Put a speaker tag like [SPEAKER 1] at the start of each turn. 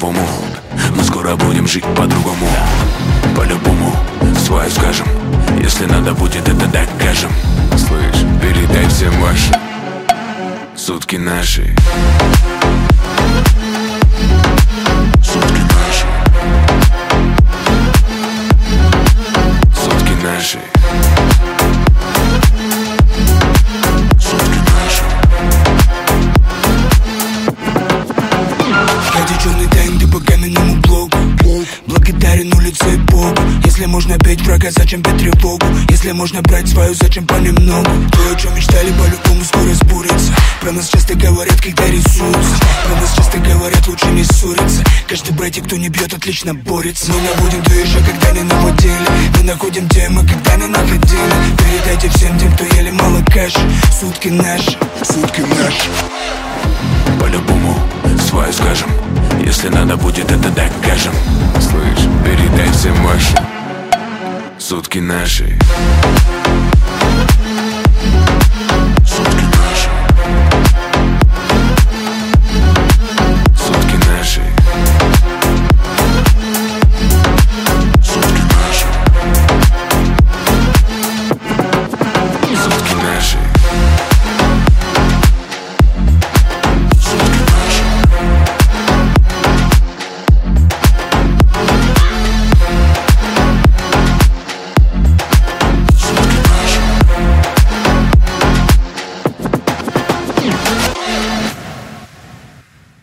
[SPEAKER 1] по-новому. Мы скоро будем жить по-другому. По-любому свою скажем. Если надо будет, это докажем. Слышь, передай всем ваши сутки наши. Сутки наши. Сутки наши. Сутки наши.
[SPEAKER 2] Я черный тайм, ты по каменному блоку. Благодарен улице и Богу. Если можно петь врага, зачем петь тревогу? Если можно брать свою, зачем понемногу? То, о чем мечтали, по-любому скоро сбудется. Про нас часто говорят, когда рисуются. Про нас часто говорят, лучше не ссориться. Каждый братик, кто не бьет, отлично борется. Мы наводим движа, когда не наводили. Мы находим темы, когда не находили. Передайте всем тем, кто ели мало каши. Сутки наши, сутки наши.
[SPEAKER 1] По-любому свою скажем. Если надо будет, это докажем. Слышь, передай всем ваши сутки наши.